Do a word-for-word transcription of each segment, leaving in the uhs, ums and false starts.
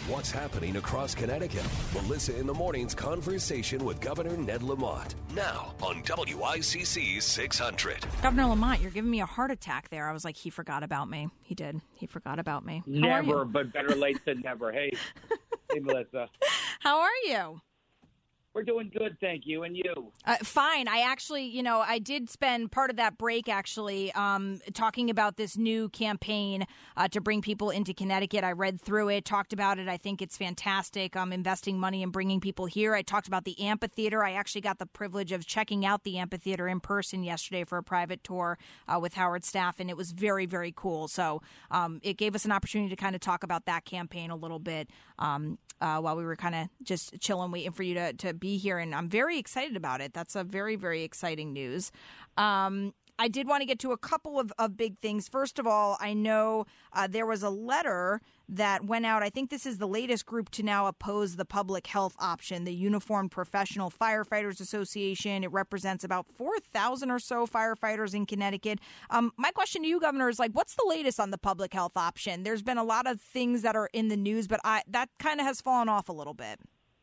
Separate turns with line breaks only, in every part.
what's happening across Connecticut. Melissa in the Morning's conversation with Governor Ned Lamont. Now on W I C C six hundred.
Governor Lamont, you're giving me a heart attack there. I was like, he forgot about me. He did. He forgot about me. How
never, but better late than never. Hey, hey, Melissa.
How are you?
We're doing good, thank you. And you?
Uh, fine. I actually, you know, I did spend part of that break actually um, talking about this new campaign uh, to bring people into Connecticut. I read through it, talked about it. I think it's fantastic. I'm investing money in bringing people here. I talked about the amphitheater. I actually got the privilege of checking out the amphitheater in person yesterday for a private tour uh, with Howard staff, and it was very, very cool. So um, it gave us an opportunity to kind of talk about that campaign a little bit um, uh, while we were kind of just chilling, waiting for you to, to be here, and I'm very excited about it. That's a very, very exciting news. Um, I did want to get to a couple of, of big things. First of all, I know uh, there was a letter that went out. I think this is the latest group to now oppose the public health option, the Uniformed Professional Firefighters Association. It represents about four thousand or so firefighters in Connecticut. Um, my question to you, Governor, is like, what's the latest on the public health option? There's been a lot of things that are in the news, but I, that kind of has fallen off a little bit.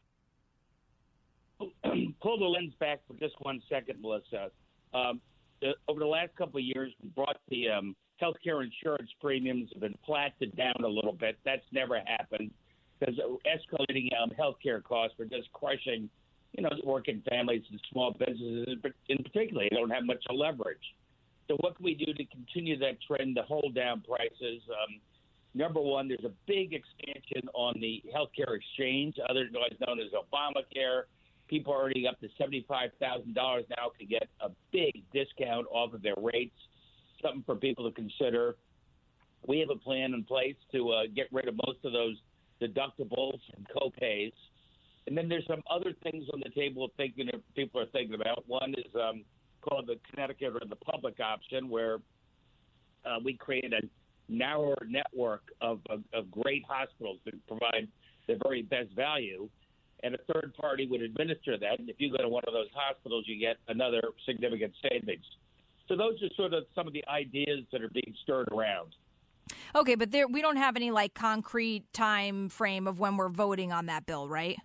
Pull the lens back for just one second, Melissa. Um, the, over the last couple of years, we brought the um, healthcare insurance premiums have been platted down a little bit. That's never happened because escalating um, healthcare costs are just crushing, you know, working families and small businesses in particular. They don't have much leverage. So what can we do to continue that trend to hold down prices? Um, number one, there's a big expansion on the healthcare exchange, otherwise known as Obamacare. People earning up to seventy-five thousand dollars now can get a big discount off of their rates, something for people to consider. We have a plan in place to uh, get rid of most of those deductibles and co-pays. And then there's some other things on the table thinking people are thinking about. One is um, called the Connecticut or the public option, where uh, we create a narrower network of, of, of great hospitals that provide the very best value. And a third party would administer that. And if you go to one of those hospitals, you get another significant savings. So those are sort of some of the ideas that are being stirred around.
Okay, but there we don't have any like concrete time frame of when we're voting on that bill, right?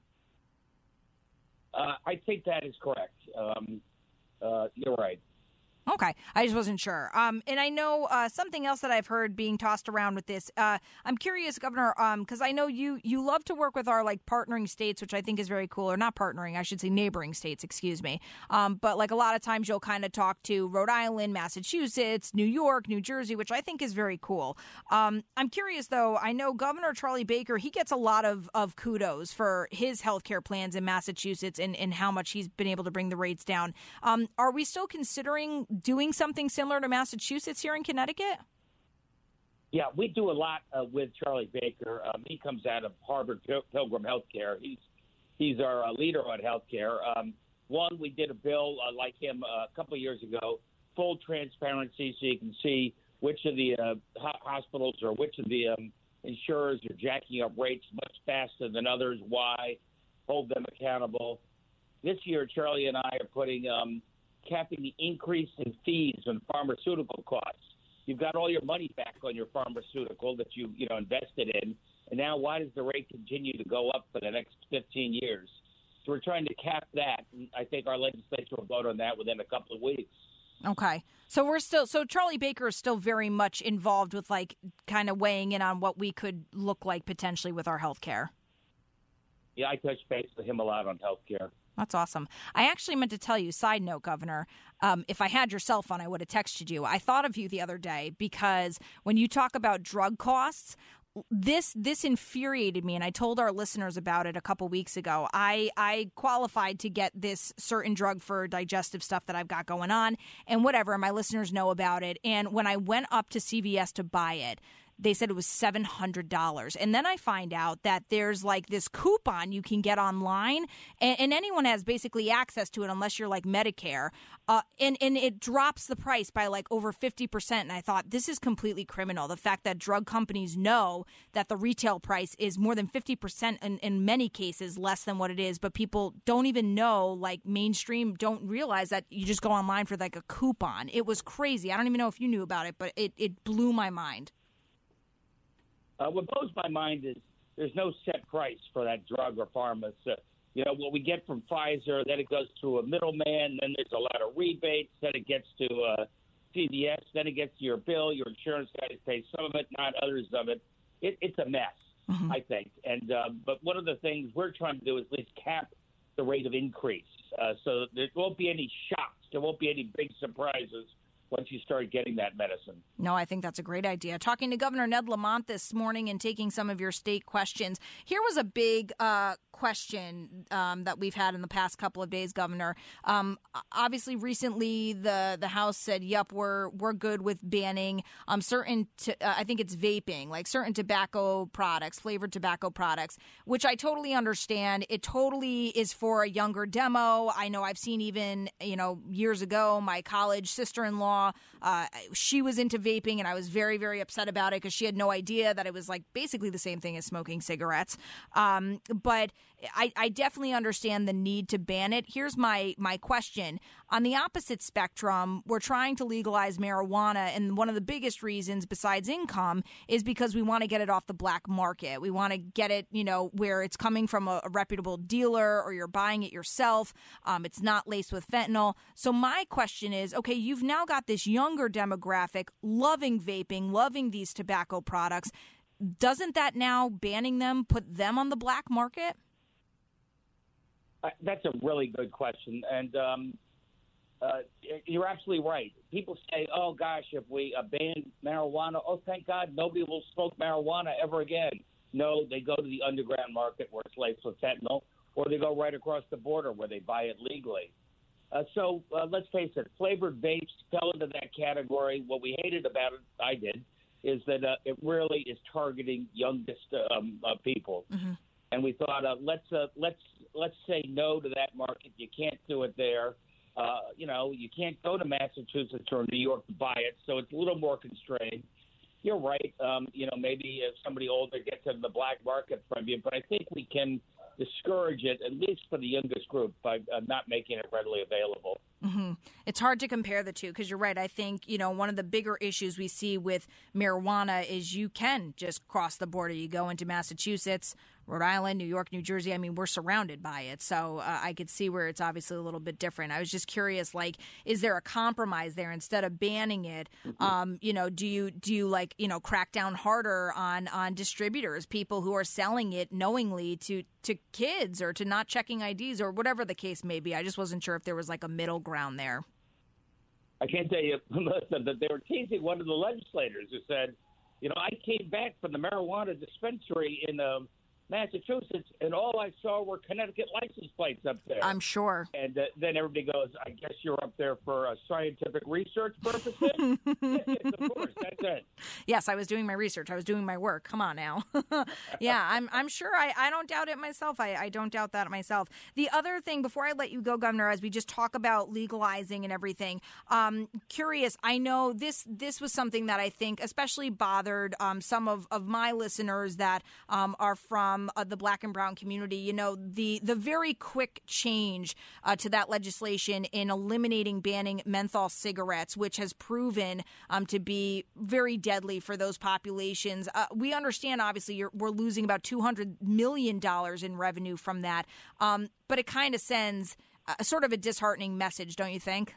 Uh, I think that is correct. Um, uh, you're right.
Okay. I just wasn't sure. Um, and I know uh, something else that I've heard being tossed around with this. Uh, I'm curious, Governor, because um, I know you you love to work with our like partnering states, which I think is very cool, or not partnering, I should say neighboring states, excuse me. Um, but like a lot of times you'll kind of talk to Rhode Island, Massachusetts, New York, New Jersey, which I think is very cool. Um, I'm curious, though, I know Governor Charlie Baker, he gets a lot of, of kudos for his healthcare plans in Massachusetts and, and how much he's been able to bring the rates down. Um, are we still considering doing something similar to Massachusetts here in Connecticut?
Yeah, we do a lot uh, with Charlie Baker. Um, he comes out of Harvard Pil- Pilgrim Healthcare. He's he's our uh, leader on healthcare. Um, one, we did a bill uh, like him uh, a couple of years ago, full transparency, so you can see which of the uh, ho- hospitals or which of the um, insurers are jacking up rates much faster than others. Why? Hold them accountable. This year, Charlie and I are putting um, capping the increase in fees on pharmaceutical costs. You've got all your money back on your pharmaceutical that you you know invested in, and now why does the rate continue to go up for the next fifteen years? So we're trying to cap that, and I think our legislature will vote on that within a couple of weeks.
Okay. So we're still, so Charlie Baker is still very much involved with like kind of weighing in on what we could look like potentially with our health care.
Yeah, I touch base with him a lot on health care.
That's awesome. I actually meant to tell you, side note, Governor, um, if I had your cell phone, I would have texted you. I thought of you the other day because when you talk about drug costs, this this infuriated me, and I told our listeners about it a couple weeks ago. I, I qualified to get this certain drug for digestive stuff that I've got going on, and whatever, my listeners know about it. And when I went up to C V S to buy it, they said it was seven hundred dollars. And then I find out that there's like this coupon you can get online, and, and anyone has basically access to it unless you're like Medicare. Uh, and, and it drops the price by like over fifty percent. And I thought, this is completely criminal. The fact that drug companies know that the retail price is more than fifty percent in, in many cases less than what it is, but people don't even know, like mainstream don't realize that you just go online for like a coupon. It was crazy. I don't even know if you knew about it, but it, it blew my mind.
Uh, what blows my mind is there's no set price for that drug or pharma. So, you know, what we get from Pfizer, then it goes through a middleman, then there's a lot of rebates, then it gets to uh, C V S, then it gets to your bill. Your insurance guys pay some of it, not others of it. it it's a mess, mm-hmm. I think. And uh, but one of the things we're trying to do is at least cap the rate of increase, uh, so there won't be any shocks. There won't be any big surprises once you start getting that medicine.
No, I think that's a great idea. Talking to Governor Ned Lamont this morning and taking some of your state questions. Here was a big uh, question um, that we've had in the past couple of days, Governor. Um, obviously, recently the, the House said, "Yep, we're we're good with banning um, certain. T- uh, I think it's vaping, like certain tobacco products, flavored tobacco products," which I totally understand. It totally is for a younger demo. I know I've seen even you know years ago my college sister-in-law. Uh, she was into vaping, and I was very, very upset about it because she had no idea that it was like basically the same thing as smoking cigarettes. Um, but I, I definitely understand the need to ban it. Here's my my question. On the opposite spectrum, we're trying to legalize marijuana, and one of the biggest reasons besides income is because we want to get it off the black market. We want to get it, you know, where it's coming from a, a reputable dealer or you're buying it yourself. Um, it's not laced with fentanyl. So my question is, okay, you've now got this younger demographic loving vaping, loving these tobacco products. Doesn't that now banning them put them on the black market?
Uh, that's a really good question. And um, uh, you're absolutely right. People say, oh, gosh, if we uh, ban marijuana, oh, thank God, nobody will smoke marijuana ever again. No, they go to the underground market where it's laced with fentanyl, or they go right across the border where they buy it legally. Uh, so uh, let's face it, flavored vapes fell into that category. What we hated about it, I did, is that uh, it really is targeting youngest um, uh, people. Mm-hmm. And we thought, uh, let's uh, let's let's say no to that market. You can't do it there. Uh, you know, you can't go to Massachusetts or New York to buy it, so it's a little more constrained. You're right. Um, you know, maybe if somebody older gets into the black market from you, but I think we can discourage it, at least for the youngest group, by uh, not making it readily available.
Mm-hmm. It's hard to compare the two because you're right. I think, you know, one of the bigger issues we see with marijuana is you can just cross the border. You go into Massachusetts, Rhode Island, New York, New Jersey. I mean, we're surrounded by it. So uh, I could see where it's obviously a little bit different. I was just curious, like, is there a compromise there instead of banning it? Mm-hmm. Um, you know, do you do you like, you know, crack down harder on on distributors, people who are selling it knowingly to to kids or to not checking I Ds or whatever the case may be? I just wasn't sure if there was like a middle ground there.
I can't tell you, Melissa, that they were teasing one of the legislators who said, you know, I came back from the marijuana dispensary in um, Massachusetts, and all I saw were Connecticut license plates up there.
I'm sure.
And uh, then everybody goes, I guess you're up there for uh, scientific research purposes? yes, yes, of course. That's it.
Yes, I was doing my research. I was doing my work. Come on now. yeah, I'm I'm sure. I, I don't doubt it myself. I, I don't doubt that myself. The other thing, before I let you go, Governor, as we just talk about legalizing and everything, um, curious, I know this this was something that I think especially bothered um, some of, of my listeners that um, are from Uh, the black and brown community. You know, the the very quick change uh, to that legislation in eliminating banning menthol cigarettes, which has proven um, to be very deadly for those populations. Uh, we understand, obviously, you're, we're losing about two hundred million dollars in revenue from that, um, but it kind of sends a, sort of a disheartening message, don't you think?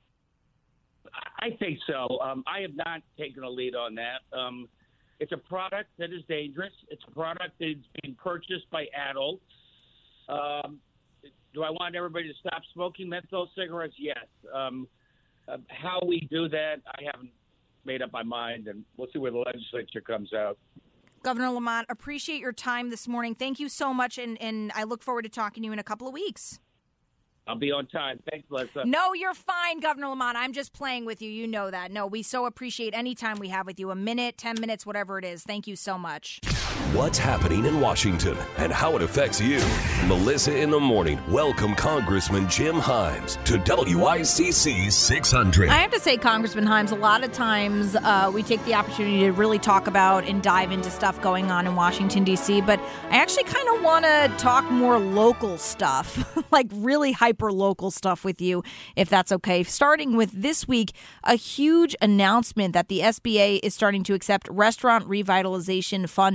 I think so. Um, I have not taken a lead on that. Um, It's a product that is dangerous. It's a product that is being purchased by adults. Um, do I want everybody to stop smoking menthol cigarettes? Yes. Um, uh, how we do that, I haven't made up my mind, and we'll see where the legislature comes out.
Governor Lamont, appreciate your time this morning. Thank you so much, and, and I look forward to talking to you in a couple of weeks.
I'll be on time. Thanks, Melissa.
No, you're fine, Governor Lamont. I'm just playing with you. You know that. No, we so appreciate any time we have with you. A minute, ten minutes, whatever it is. Thank you so much.
What's happening in Washington and how it affects you. Melissa in the Morning. Welcome Congressman Jim Himes to W I C C six hundred.
I have to say, Congressman Himes, a lot of times uh, we take the opportunity to really talk about and dive into stuff going on in Washington, D C, but I actually kind of want to talk more local stuff, like really hyper-local stuff with you, if that's okay. Starting with this week, a huge announcement that the S B A is starting to accept Restaurant Revitalization Fund applications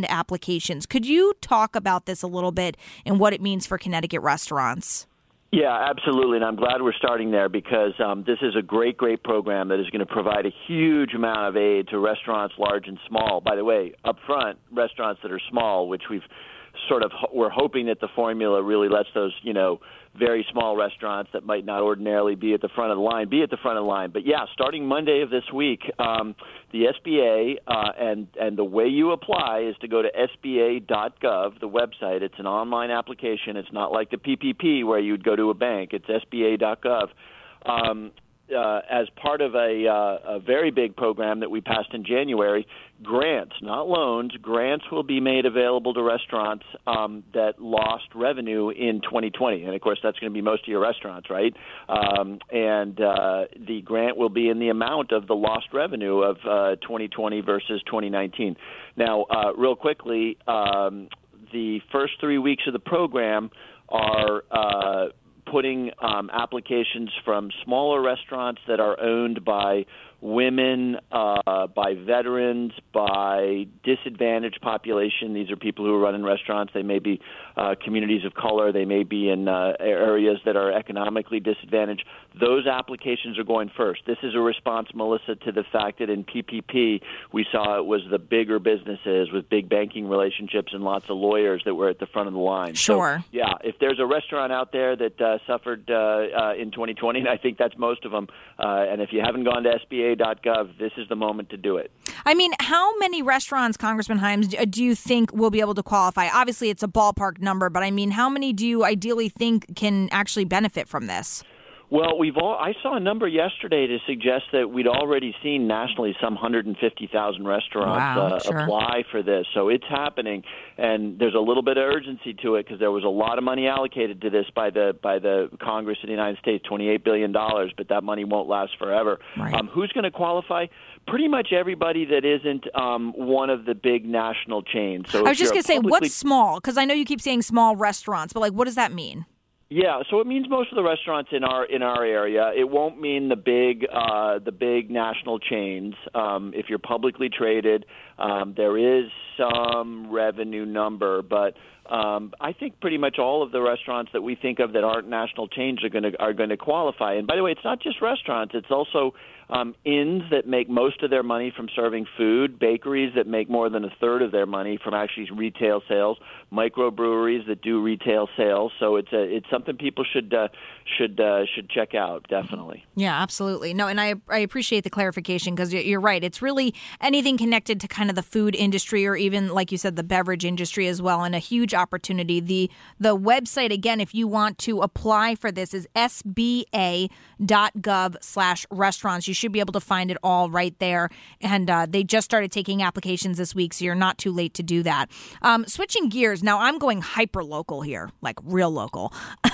applications. Could you talk about this a little bit and what it means for Connecticut restaurants?
Yeah, absolutely, and I'm glad we're starting there because um, this is a great, great program that is going to provide a huge amount of aid to restaurants large and small. By the way, up front, restaurants that are small, which we've sort of we're hoping that the formula really lets those, you know, very small restaurants that might not ordinarily be at the front of the line be at the front of the line. But yeah, starting Monday of this week, um, the S B A uh, and and the way you apply is to go to S B A dot gov, the website. It's an online application. It's not like the P P P where you'd go to a bank. It's S B A dot gov. Um, Uh, as part of a, uh, a very big program that we passed in January, grants, not loans, grants will be made available to restaurants um, that lost revenue in twenty twenty. And, of course, that's going to be most of your restaurants, right? Um, and uh, the grant will be in the amount of the lost revenue of uh, twenty twenty versus twenty nineteen. Now, uh, real quickly, um, the first three weeks of the program are uh, putting um, applications from smaller restaurants that are owned by women, uh, by veterans, by disadvantaged population. These are people who are running restaurants. They may be uh, communities of color. They may be in uh, areas that are economically disadvantaged. Those applications are going first. This is a response, Melissa, to the fact that in P P P we saw it was the bigger businesses with big banking relationships and lots of lawyers that were at the front of the line.
Sure.
So, yeah, if there's a restaurant out there that uh, suffered uh, uh, in twenty twenty, and I think that's most of them, uh, and if you haven't gone to S B A dot gov, this is the moment to do it.
I mean, how many restaurants, Congressman Himes, do you think will be able to qualify? Obviously, it's a ballpark number, but I mean, how many do you ideally think can actually benefit from this?
Well, we've all. I saw a number yesterday to suggest that we'd already seen nationally some one hundred fifty thousand restaurants
wow,
uh,
sure.
apply for this. So it's happening, and there's a little bit of urgency to it because there was a lot of money allocated to this by the by the Congress of the United States, twenty-eight billion dollars, but that money won't last forever.
Right.
Um, who's going to qualify? Pretty much everybody that isn't um, one of the big national chains. So
I was just going to say,
publicly-
what's small? Because I know you keep saying small restaurants, but like, what does that mean?
Yeah, so it means most of the restaurants in our in our area. It won't mean the big uh, the big national chains. Um, if you're publicly traded, um, there is some revenue number, but um, I think pretty much all of the restaurants that we think of that aren't national chains are going to are going to qualify. And by the way, it's not just restaurants; it's also um, inns that make most of their money from serving food, bakeries that make more than a third of their money from actually retail sales, microbreweries that do retail sales. So it's a it's something people should uh, should uh, should check out, definitely.
Yeah, absolutely. No, and I I appreciate the clarification because you're right. It's really anything connected to kind of the food industry or even, like you said, the beverage industry as well, and a huge opportunity. The the website, again, if you want to apply for this, is S B A dot gov slash restaurants. You should be able to find it all right there. And uh, they just started taking applications this week, so you're not too late to do that. Um, switching gears, now I'm going hyper local here, like real local.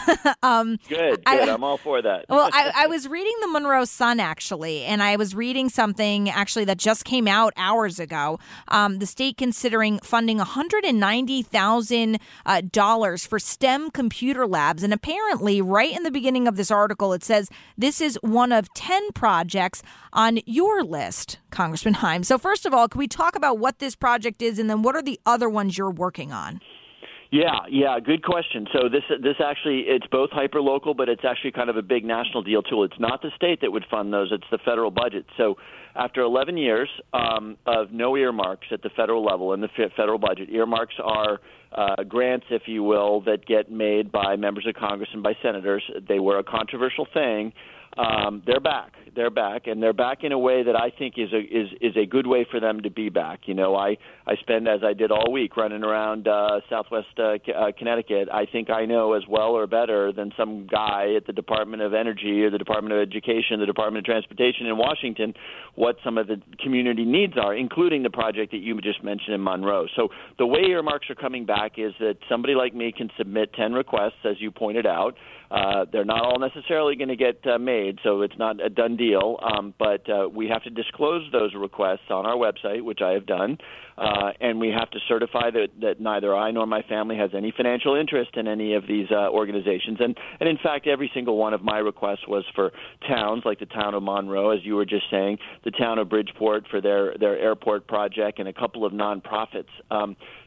um, good, good. I, I'm all for that.
Well, I, I was reading the Monroe Sun, actually, and I was reading something, actually, that just came out hours ago. Um, the state considering funding one hundred ninety thousand dollars uh, for STEM computer labs. And apparently, right in the beginning of this article, it says this is one of ten projects on your list, Congressman Himes. So first of all, can we talk about what this project is, and then what are the other ones you're working on?
Yeah, yeah, good question. So this this actually, it's both hyper-local, but it's actually kind of a big national deal, too. It's not the state that would fund those, it's the federal budget. So after eleven years um, of no earmarks at the federal level in the federal budget, earmarks are uh, grants, if you will, that get made by members of Congress and by senators. They were a controversial thing. Um, they're back. They're back, and they're back in a way that I think is a is is a good way for them to be back. You know, I I spend, as I did all week, running around uh, Southwest uh, uh, Connecticut. I think I know as well or better than some guy at the Department of Energy or the Department of Education, the Department of Transportation in Washington, what some of the community needs are, including the project that you just mentioned in Monroe. So the way earmarks are coming back is that somebody like me can submit ten requests, as you pointed out. Uh, they're not all necessarily going to get uh, made, so it's not a done deal. Um, but uh, we have to disclose those requests on our website, which I have done, uh, and we have to certify that, that neither I nor my family has any financial interest in any of these uh, organizations. And, and in fact, every single one of my requests was for towns like the town of Monroe, as you were just saying, the town of Bridgeport for their, their airport project, and a couple of nonprofits. Um,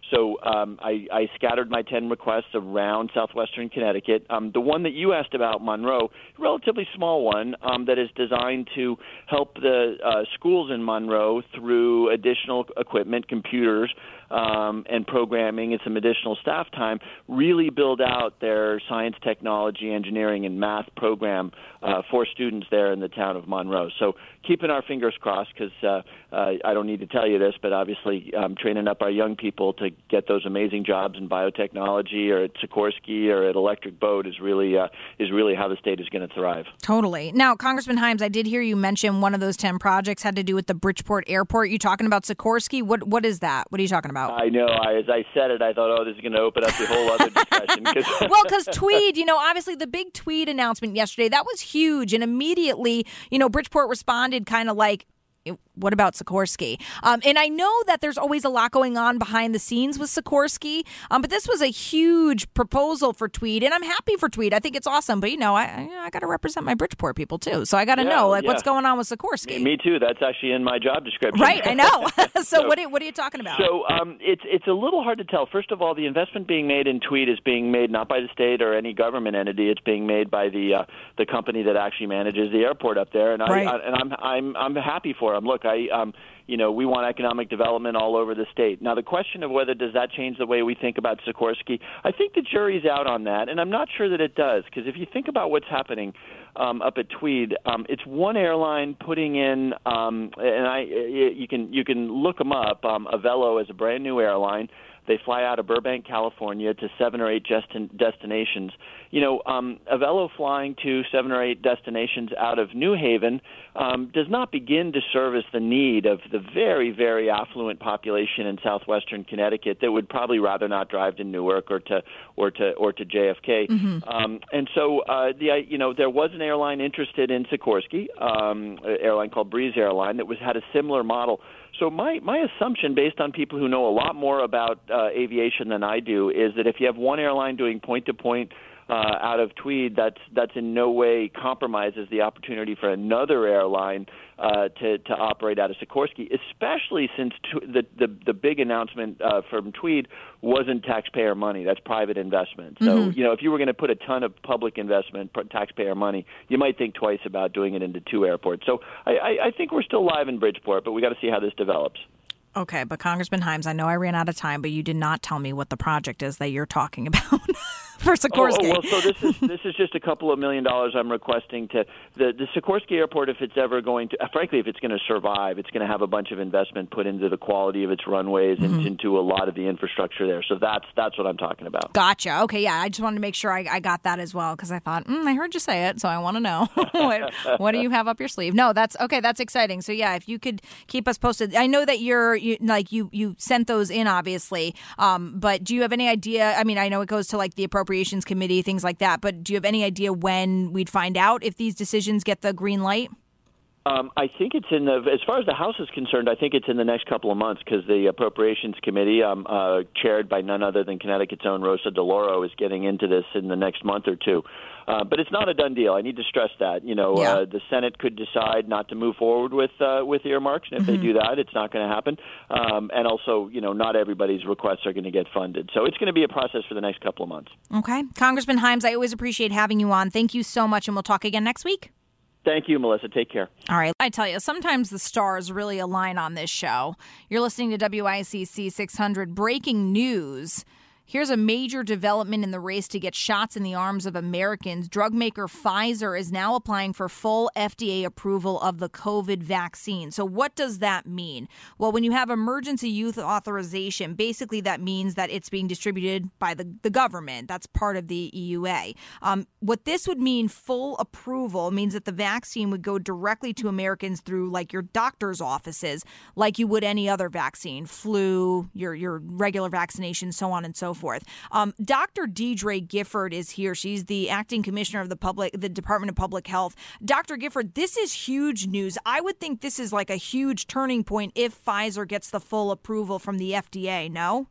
So um, I, I scattered my ten requests around southwestern Connecticut. Um, the one that you asked about, Monroe, relatively small one um, that is designed to help the uh, schools in Monroe through additional equipment, computers, um, and programming and some additional staff time, really build out their science, technology, engineering, and math program uh, for students there in the town of Monroe. So keeping our fingers crossed, because uh, uh, I don't need to tell you this, but obviously um, training up our young people to get those amazing jobs in biotechnology or at Sikorsky or at Electric Boat is really uh, is really how the state is going to thrive.
Totally. Now, Congressman Himes, I did hear you mention one of those ten projects had to do with the Bridgeport Airport. You talking about Sikorsky? What What is that? What are you talking about?
I know. I, as I said it, I thought, oh, this is going to open up the whole other discussion. Cause
well, because Tweed, you know, obviously the big Tweed announcement yesterday, that was huge. And immediately, you know, Bridgeport responded kind of like, what about Sikorsky? Um, and I know that there's always a lot going on behind the scenes with Sikorsky, um, but this was a huge proposal for Tweed, and I'm happy for Tweed. I think it's awesome, but you know, I I, I got to represent my Bridgeport people too, so I got to
yeah,
know like
yeah.
what's going on with Sikorsky.
Me, me too. That's actually in my job description.
Right, I know. so,
so
what are, what are you talking about?
So um, it's it's a little hard to tell. First of all, the investment being made in Tweed is being made not by the state or any government entity. It's being made by the uh, the company that actually manages the airport up there, and I,
right.
I and I'm I'm I'm happy for them. Look, I um. You know, we want economic development all over the state. Now, the question of whether does that change the way we think about Sikorsky, I think the jury's out on that, and I'm not sure that it does, because if you think about what's happening um, up at Tweed, um, it's one airline putting in, um, and I, you can you can look them up. Um, Avelo is a brand new airline. They fly out of Burbank, California, to seven or eight destin- destinations. You know, um, Avelo flying to seven or eight destinations out of New Haven um, does not begin to service the need of the very, very affluent population in southwestern Connecticut that would probably rather not drive to Newark or to or to or to J F K. Mm-hmm. Um, and so, uh, the you know, there was an airline interested in Sikorsky, um, an airline called Breeze Airline that was had a similar model. So my, my assumption, based on people who know a lot more about uh, aviation than I do, is that if you have one airline doing point-to-point uh, out of Tweed, that's that's in no way compromises the opportunity for another airline uh, to to operate out of Sikorsky, especially since t- the, the the big announcement uh, from Tweed wasn't taxpayer money. That's private investment. So, mm-hmm. you know, if you were going to put a ton of public investment, taxpayer money, you might think twice about doing it into two airports. So I, I, I think we're still live in Bridgeport, but we got to see how this develops.
Okay, but Congressman Himes, I know I ran out of time, but you did not tell me what the project is that you're talking about for Sikorsky.
Oh, oh, well, so this is this is just a couple of million dollars I'm requesting to the the Sikorsky Airport. If it's ever going to, frankly, if it's going to survive, it's going to have a bunch of investment put into the quality of its runways and mm-hmm. into a lot of the infrastructure there. So that's that's what I'm talking about.
Gotcha. Okay, yeah, I just wanted to make sure I, I got that as well, because I thought mm, I heard you say it, so I want to know what, what do you have up your sleeve? No, that's okay. That's exciting. So yeah, if you could keep us posted. I know that you're you, like you you sent those in, obviously, um, but do you have any idea? I mean, I know it goes to like the Appropriations Committee, things like that, but do you have any idea when we'd find out if these decisions get the green light?
Um, I think it's in the, as far as the House is concerned, I think it's in the next couple of months, because the Appropriations Committee, um, uh, chaired by none other than Connecticut's own Rosa DeLauro, is getting into this in the next month or two. Uh, but it's not a done deal. I need to stress that. You know,
yeah.
uh, the Senate could decide not to move forward with uh, with earmarks, and if mm-hmm. they do that, it's not going to happen. Um, and also, you know, not everybody's requests are going to get funded. So it's going to be a process for the next couple of months.
Okay. Congressman Himes, I always appreciate having you on. Thank you so much, and we'll talk again next week.
Thank you, Melissa. Take care.
All right. I tell you, sometimes the stars really align on this show. You're listening to W I C C six hundred Breaking News. Here's a major development in the race to get shots in the arms of Americans. Drug maker Pfizer is now applying for full F D A approval of the COVID vaccine. So what does that mean? Well, when you have emergency use authorization, basically that means that it's being distributed by the, the government. That's part of the E U A. Um, what this would mean, full approval, means that the vaccine would go directly to Americans through like your doctor's offices, like you would any other vaccine, flu, your, your regular vaccination, so on and so forth. forth. Um, Doctor Deidre Gifford is here. She's the acting commissioner of the public, the Department of Public Health. Doctor Gifford, this is huge news. I would think this is like a huge turning point if Pfizer gets the full approval from the F D A, no?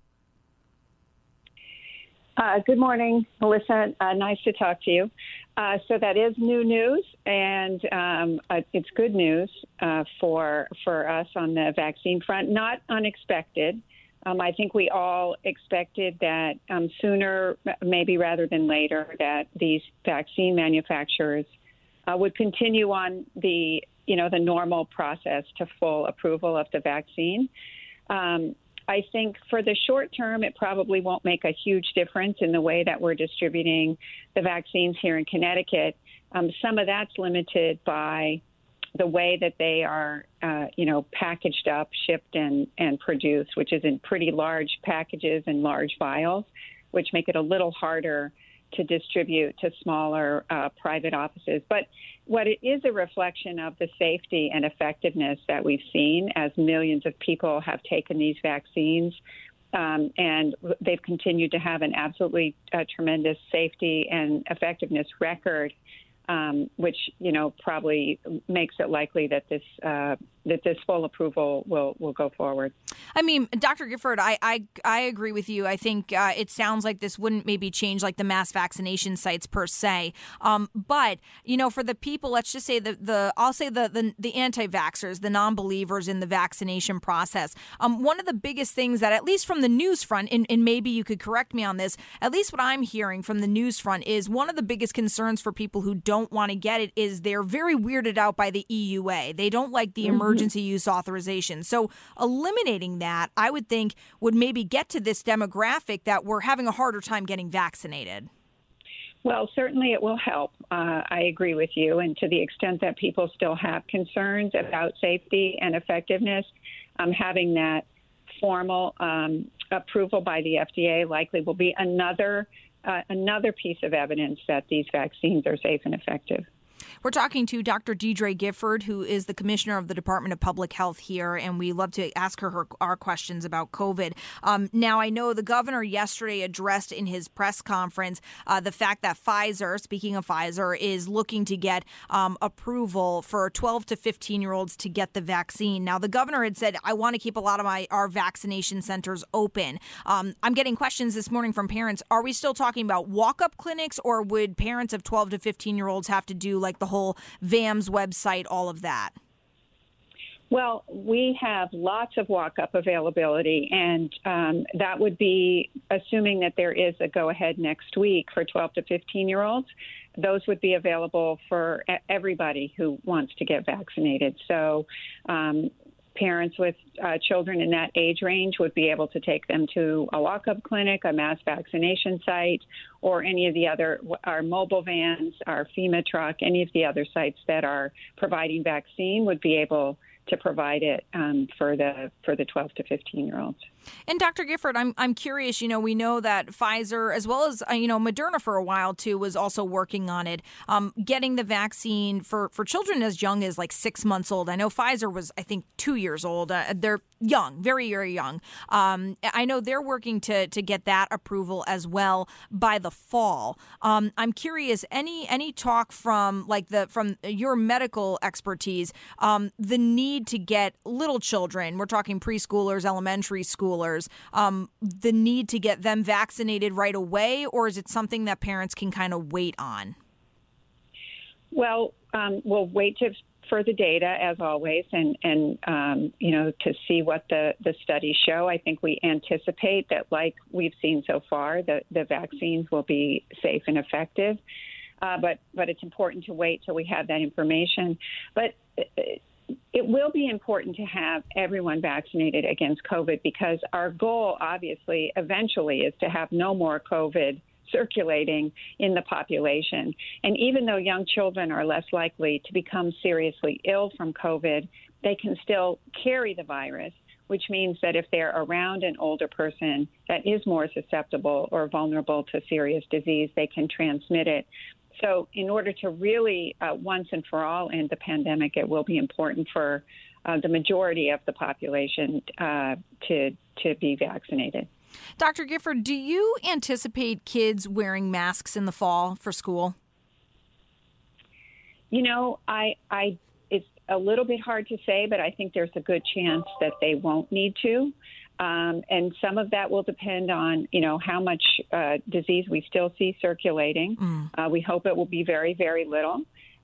Uh, good morning, Melissa. Uh, nice to talk to you. Uh, so that is new news, and um, uh, it's good news uh, for for us on the vaccine front. Not unexpected. Um, I think we all expected that um, sooner, maybe rather than later, that these vaccine manufacturers uh, would continue on the, you know, the normal process to full approval of the vaccine. Um, I think for the short term, it probably won't make a huge difference in the way that we're distributing the vaccines here in Connecticut. Um, some of that's limited by the way that they are, uh, you know, packaged up, shipped, and, and produced, which is in pretty large packages and large vials, which make it a little harder to distribute to smaller uh, private offices. But what it is a reflection of the safety and effectiveness that we've seen as millions of people have taken these vaccines. Um, and they've continued to have an absolutely uh, tremendous safety and effectiveness record. Um, which, you know, probably makes it likely that this uh, that this full approval will, will go forward.
I mean, Doctor Gifford, I, I, I agree with you. I think uh, it sounds like this wouldn't maybe change like the mass vaccination sites per se. Um, but, you know, for the people, let's just say the, the I'll say the, the, the anti-vaxxers, the non-believers in the vaccination process. Um, one of the biggest things that, at least from the news front, and, and maybe you could correct me on this, at least what I'm hearing from the news front is one of the biggest concerns for people who don't want to get it is they're very weirded out by the E U A. They don't like the mm-hmm. emergency use authorization. So eliminating that, I would think, would maybe get to this demographic that we're having a harder time getting vaccinated.
Well, certainly it will help. Uh, I agree with you. And to the extent that people still have concerns about safety and effectiveness, um, having that formal um, approval by the F D A likely will be another Uh, another piece of evidence that these vaccines are safe and effective.
We're talking to Doctor Deidre Gifford, who is the commissioner of the Department of Public Health here, and we love to ask her, her our questions about COVID. Um, now, I know the governor yesterday addressed in his press conference uh, the fact that Pfizer, speaking of Pfizer, is looking to get um, approval for twelve to fifteen-year-olds to get the vaccine. Now, the governor had said, I want to keep a lot of my our vaccination centers open. Um, I'm getting questions this morning from parents. Are we still talking about walk-up clinics, or would parents of twelve to fifteen-year-olds have to do like the whole V A M S website, all of that?
Well, we have lots of walk-up availability, and um, that would be assuming that there is a go-ahead next week for twelve to fifteen-year-olds. Those would be available for everybody who wants to get vaccinated. So um, parents with uh, children in that age range would be able to take them to a walk-up clinic, a mass vaccination site, or any of the other, our mobile vans, our FEMA truck, any of the other sites that are providing vaccine would be able to provide it um, for the for the twelve to fifteen-year-olds.
And Doctor Gifford, I'm I'm curious, you know, we know that Pfizer, as well as, uh, you know, Moderna for a while, too, was also working on it, um, getting the vaccine for, for children as young as like six months old. I know Pfizer was, I think, two years old. Uh, they're young, very, very young. Um, I know they're working to to get that approval as well by the fall. Um, I'm curious, any any talk from like the from your medical expertise, um, the need to get little children, we're talking preschoolers, elementary schoolers, um, the need to get them vaccinated right away, or is it something that parents can kind of wait on?
Well, um, we'll wait to for the data, as always, and, and um, you know, to see what the, the studies show. I think we anticipate that, like we've seen so far, the, the vaccines will be safe and effective. Uh, but, but it's important to wait till we have that information. But it, it will be important to have everyone vaccinated against COVID, because our goal, obviously, eventually is to have no more COVID circulating in the population. And even though young children are less likely to become seriously ill from COVID, they can still carry the virus, which means that if they're around an older person that is more susceptible or vulnerable to serious disease, they can transmit it. So in order to really uh, once and for all end the pandemic, it will be important for uh, the majority of the population uh, to to be vaccinated.
Doctor Gifford, do you anticipate kids wearing masks in the fall for school?
You know, I, I, it's a little bit hard to say, but I think there's a good chance that they won't need to. Um, and some of that will depend on, you know, how much uh, disease we still see circulating. Mm. Uh, we hope it will be very, very little.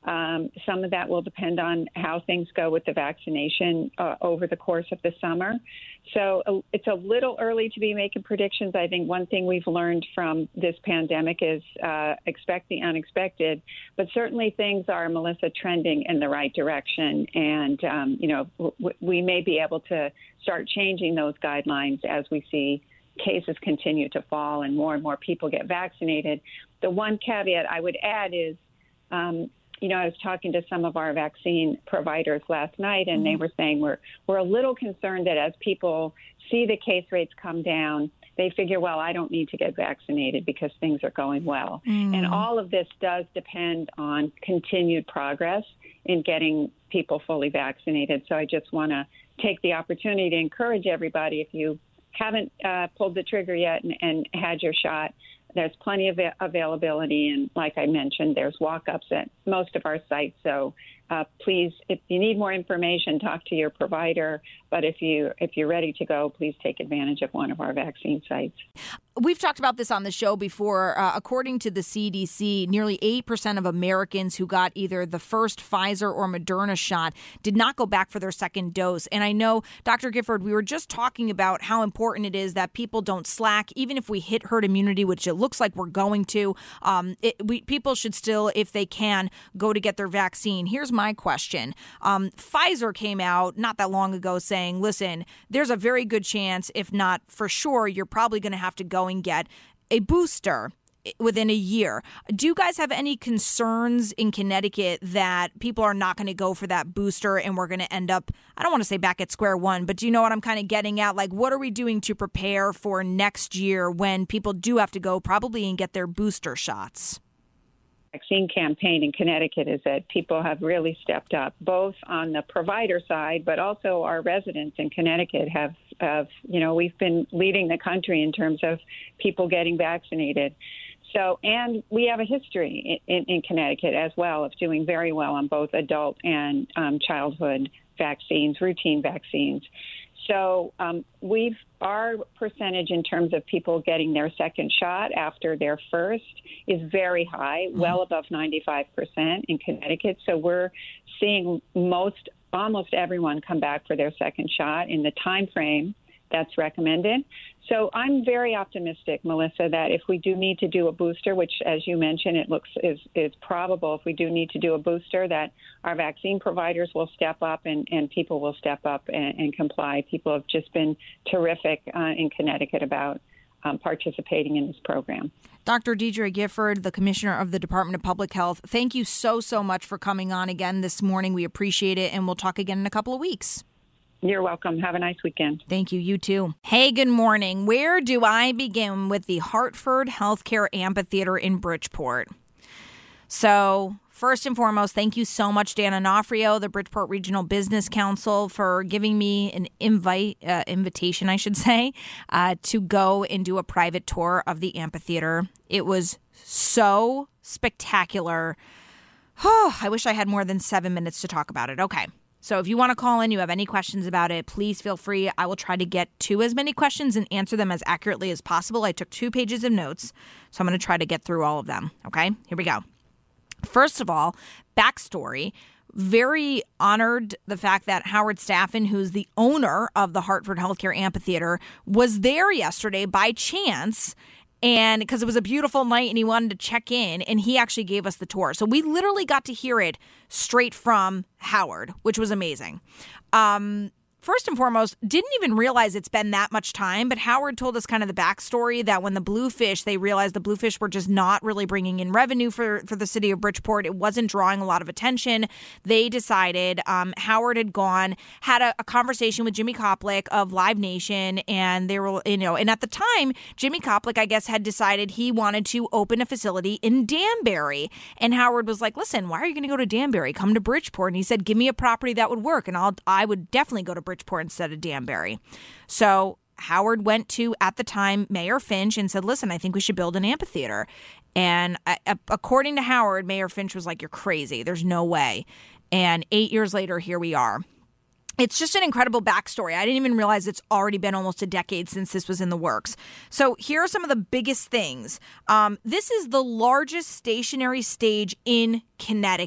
Um, some of that will depend on how things go with the vaccination uh, over the course of the summer. So uh, it's a little early to be making predictions. I think one thing we've learned from this pandemic is uh, expect the unexpected. But certainly things are, Melissa, trending in the right direction. And, um, you know, w- we may be able to start changing those guidelines as we see cases continue to fall and more and more people get vaccinated. The one caveat I would add is, um, you know, I was talking to some of our vaccine providers last night, and they were saying we're we're a little concerned that as people see the case rates come down, they figure, well, I don't need to get vaccinated because things are going well. Mm. And all of this does depend on continued progress in getting people fully vaccinated. So I just want to take the opportunity to encourage everybody, if you haven't uh, pulled the trigger yet and, and had your shot, there's plenty of availability, and like I mentioned, there's walk-ups at most of our sites. So uh, please, if you need more information, talk to your provider. But if you if you're ready to go, please take advantage of one of our vaccine sites.
We've talked about this on the show before. Uh, according to the C D C, nearly eight percent of Americans who got either the first Pfizer or Moderna shot did not go back for their second dose. And I know, Doctor Gifford, we were just talking about how important it is that people don't slack, even if we hit herd immunity, which it looks like we're going to. Um, it, we, people should still, if they can, go to get their vaccine. Here's my question. Um, Pfizer came out not that long ago saying, listen, there's a very good chance, if not for sure, you're probably going to have to go and get a booster within a year. Do you guys have any concerns in Connecticut that people are not going to go for that booster and we're going to end up, I don't want to say back at square one, but do you know what I'm kind of getting at? Like, what are we doing to prepare for next year when people do have to go probably and get their booster shots?
Vaccine campaign in Connecticut is that people have really stepped up, both on the provider side, but also our residents in Connecticut have, have you know, we've been leading the country in terms of people getting vaccinated. So, and we have a history in, in, in Connecticut as well of doing very well on both adult and um, childhood vaccines, routine vaccines. So um, we've our percentage in terms of people getting their second shot after their first is very high, mm-hmm. well above ninety-five percent in Connecticut. So we're seeing most, almost everyone come back for their second shot in the time frame that's recommended. So I'm very optimistic, Melissa, that if we do need to do a booster, which, as you mentioned, it looks is, is probable if we do need to do a booster, that our vaccine providers will step up and, and people will step up and, and comply. People have just been terrific uh, in Connecticut about um, participating in this program.
Doctor Deidre Gifford, the Commissioner of the Department of Public Health, thank you so, so much for coming on again this morning. We appreciate it, and we'll talk again in a couple of weeks.
You're welcome. Have a nice weekend.
Thank you. You too. Hey, good morning. Where do I begin with the Hartford Healthcare Amphitheater in Bridgeport? So, first and foremost, thank you so much, Dan Onofrio, the Bridgeport Regional Business Council, for giving me an invite, uh, invitation, I should say, uh, to go and do a private tour of the amphitheater. It was so spectacular. Oh, I wish I had more than seven minutes to talk about it. Okay. So if you want to call in, you have any questions about it, please feel free. I will try to get to as many questions and answer them as accurately as possible. I took two pages of notes, so I'm going to try to get through all of them. Okay, here we go. First of all, backstory. Very honored the fact that Howard Staffen, who's the owner of the Hartford Healthcare Amphitheater, was there yesterday by chance. And because it was a beautiful night and he wanted to check in, and he actually gave us the tour. So we literally got to hear it straight from Howard, which was amazing. Um, First and foremost, didn't even realize it's been that much time, but Howard told us kind of the backstory that when the Bluefish, they realized the Bluefish were just not really bringing in revenue for, for the city of Bridgeport. It wasn't drawing a lot of attention. They decided, um, Howard had gone, had a, a conversation with Jimmy Koplik of Live Nation, and they were, you know, and at the time, Jimmy Koplik, I guess, had decided he wanted to open a facility in Danbury. And Howard was like, listen, why are you going to go to Danbury? Come to Bridgeport. And he said, give me a property that would work, and I'll, I would definitely go to Bridgeport. Bridgeport instead of Danbury. So Howard went to, at the time, Mayor Finch and said, listen, I think we should build an amphitheater. And uh, according to Howard, Mayor Finch was like, you're crazy. There's no way. And eight years later, here we are. It's just an incredible backstory. I didn't even realize it's already been almost a decade since this was in the works. So here are some of the biggest things. Um, this is the largest stationary stage in Connecticut.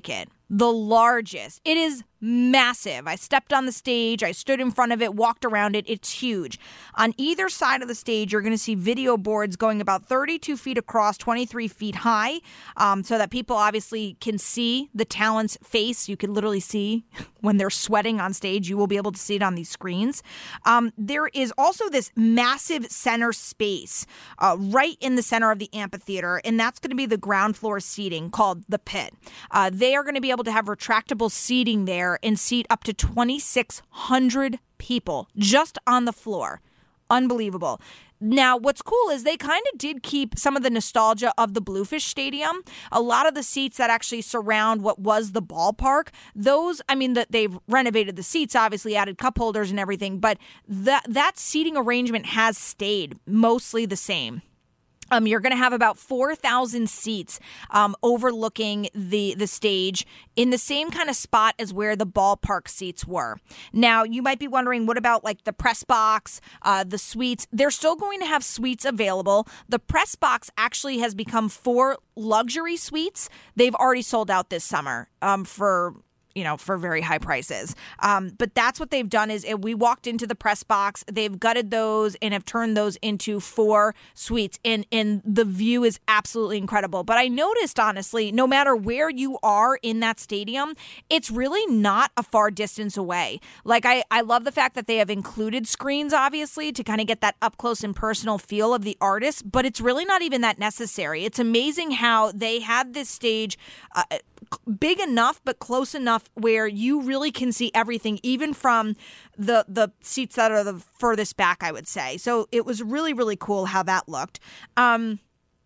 the largest. It is massive. I stepped on the stage. I stood in front of it, walked around it. It's huge. On either side of the stage, you're going to see video boards going about thirty-two feet across, twenty-three feet high, um, so that people obviously can see the talent's face. You can literally see when they're sweating on stage. You will be able to see it on these screens. Um, there is also this massive center space uh, right in the center of the amphitheater, and that's going to be the ground floor seating called the Pit. Uh, they are going to be able to have retractable seating there and seat up to twenty-six hundred people just on the floor. Unbelievable. Now, what's cool is they kind of did keep some of the nostalgia of the Bluefish Stadium. A lot of the seats that actually surround what was the ballpark, those, I mean, that they've renovated the seats, obviously added cup holders and everything, but that that seating arrangement has stayed mostly the same. Um, you're going to have about four thousand seats um, overlooking the, the stage in the same kind of spot as where the ballpark seats were. Now, you might be wondering, what about like the press box, uh, the suites? They're still going to have suites available. The press box actually has become four luxury suites. They've already sold out this summer um, for... you know, for very high prices. Um, but that's what they've done is we walked into the press box, they've gutted those and have turned those into four suites. And, and the view is absolutely incredible. But I noticed, honestly, no matter where you are in that stadium, it's really not a far distance away. Like, I, I love the fact that they have included screens, obviously, to kind of get that up close and personal feel of the artist, but it's really not even that necessary. It's amazing how they had this stage uh, big enough, but close enough where you really can see everything, even from the the seats that are the furthest back, I would say. So it was really, really cool how that looked. Um,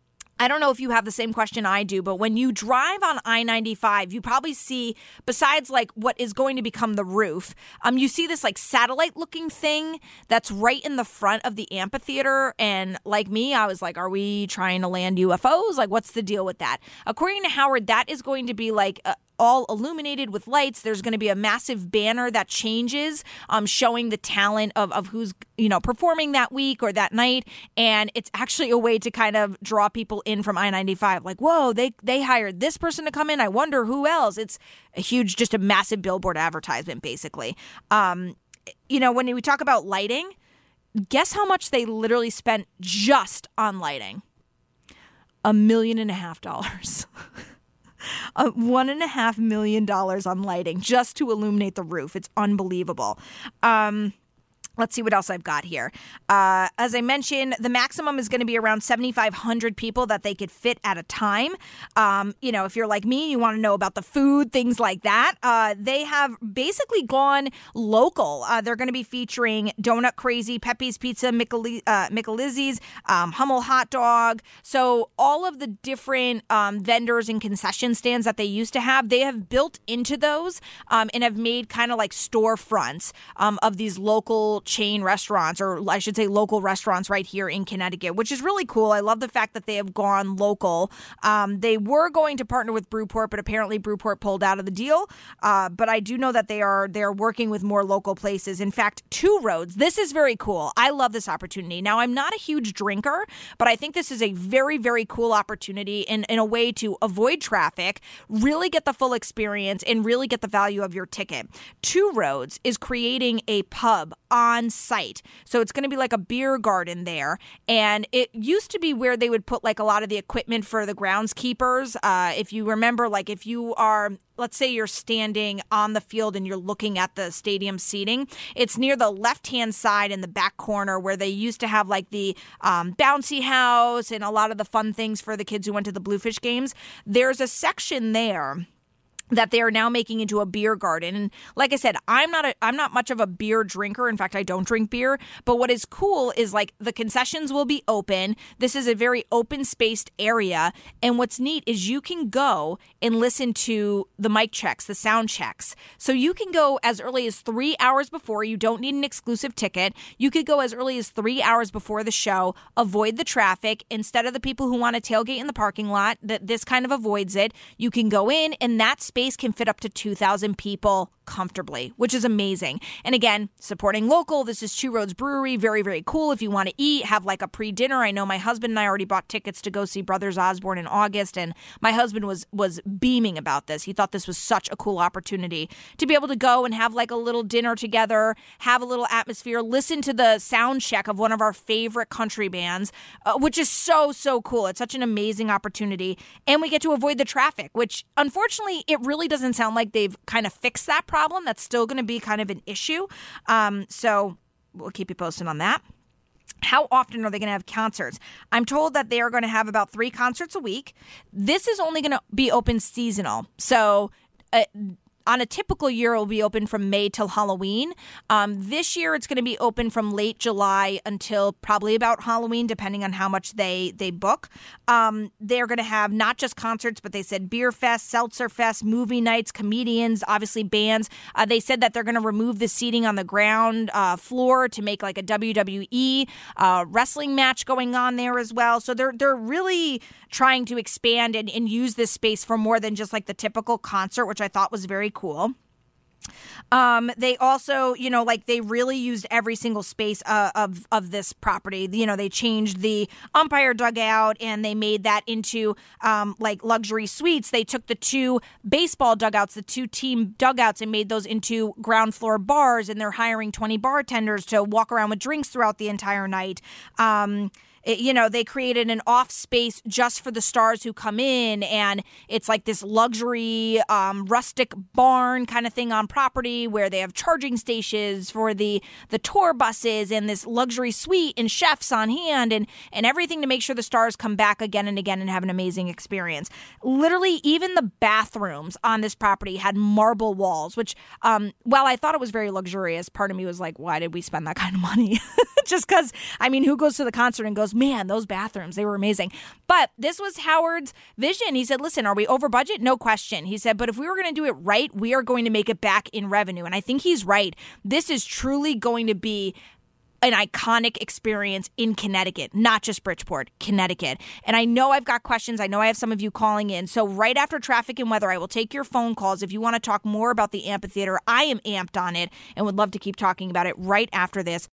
I don't know if you have the same question I do, but when you drive on I ninety-five, you probably see, besides like what is going to become the roof, um, you see this like satellite looking thing that's right in the front of the amphitheater. And like me, I was like, are we trying to land U F Os? Like, what's the deal with that? According to Howard, that is going to be like a, all illuminated with lights. There's going to be a massive banner that changes, um, showing the talent of, of who's, you know, performing that week or that night. And it's actually a way to kind of draw people in from I ninety-five. Like, whoa, they, they hired this person to come in. I wonder who else. It's a huge, just a massive billboard advertisement, basically. Um, you know, when we talk about lighting, guess how much they literally spent just on lighting? A million and a half dollars. Uh, one and a half million dollars on lighting just to illuminate the roof. It's unbelievable. Um, Let's see what else I've got here. Uh, as I mentioned, the maximum is going to be around seventy-five hundred people that they could fit at a time. Um, you know, if you're like me, you want to know about the food, things like that. Uh, they have basically gone local. Uh, they're going to be featuring Donut Crazy, Pepe's Pizza, Micheli- uh, Michelizzi's, um, Hummel Hot Dog. So all of the different um, vendors and concession stands that they used to have, they have built into those um, and have made kind of like storefronts um, of these local chain restaurants, or I should say local restaurants right here in Connecticut, which is really cool. I love the fact that they have gone local. Um, they were going to partner with Brewport, but apparently Brewport pulled out of the deal. Uh, but I do know that they are they're working with more local places. In fact, Two Roads. This is very cool. I love this opportunity. Now, I'm not a huge drinker, but I think this is a very, very cool opportunity in, in a way to avoid traffic, really get the full experience, and really get the value of your ticket. Two Roads is creating a pub on site. So it's going to be like a beer garden there. And it used to be where they would put like a lot of the equipment for the groundskeepers. Uh, if you remember, like if you are, let's say you're standing on the field and you're looking at the stadium seating, it's near the left-hand side in the back corner where they used to have like the um, bouncy house and a lot of the fun things for the kids who went to the Bluefish games. There's a section there that they are now making into a beer garden. And like I said, I'm not a, I'm not much of a beer drinker. In fact, I don't drink beer. But what is cool is like the concessions will be open. This is a very open spaced area. And what's neat is you can go and listen to the mic checks, the sound checks. So you can go as early as three hours before. You don't need an exclusive ticket. You could go as early as three hours before the show, avoid the traffic. Instead of the people who want to tailgate in the parking lot, that this kind of avoids it. You can go in, and that space can fit up to two thousand people comfortably, which is amazing. And again, supporting local. This is Two Roads Brewery. Very, very cool. If you want to eat, have like a pre-dinner. I know my husband and I already bought tickets to go see Brothers Osborne in August, and my husband was was beaming about this. He thought this was such a cool opportunity to be able to go and have like a little dinner together, have a little atmosphere, listen to the sound check of one of our favorite country bands, uh, which is so, so cool. It's such an amazing opportunity. And we get to avoid the traffic, which unfortunately, it really doesn't sound like they've kind of fixed that problem. That's still going to be kind of an issue. Um, so we'll keep you posted on that. How often are they going to have concerts? I'm told that they are going to have about three concerts a week. This is only going to be open seasonal. So uh, on a typical year, it will be open from May till Halloween. Um, this year, it's going to be open from late July until probably about Halloween, depending on how much they, they book. Um, they're going to have not just concerts, but they said beer fest, seltzer fest, movie nights, comedians, obviously bands. Uh, they said that they're going to remove the seating on the ground uh, floor to make like a W W E uh, wrestling match going on there as well. So they're they're really trying to expand and, and use this space for more than just like the typical concert, which I thought was very cool. Um, they also, you know, like they really used every single space uh, of of this property. You know, they changed the umpire dugout and they made that into um, like luxury suites. They took the two baseball dugouts, the two team dugouts, and made those into ground floor bars. And they're hiring twenty bartenders to walk around with drinks throughout the entire night. Um, It, you know, they created an off space just for the stars who come in, and it's like this luxury um, rustic barn kind of thing on property where they have charging stations for the the tour buses and this luxury suite and chefs on hand and, and everything to make sure the stars come back again and again and have an amazing experience. Literally, even the bathrooms on this property had marble walls, which um, while I thought it was very luxurious, part of me was like, why did we spend that kind of money? Just because, I mean, who goes to the concert and goes, man, those bathrooms, they were amazing. But this was Howard's vision. He said, listen, are we over budget? No question. He said, but if we were going to do it right, we are going to make it back in revenue. And I think he's right. This is truly going to be an iconic experience in Connecticut, not just Bridgeport, Connecticut. And I know I've got questions. I know I have some of you calling in. So right after traffic and weather, I will take your phone calls. If you want to talk more about the amphitheater, I am amped on it and would love to keep talking about it right after this.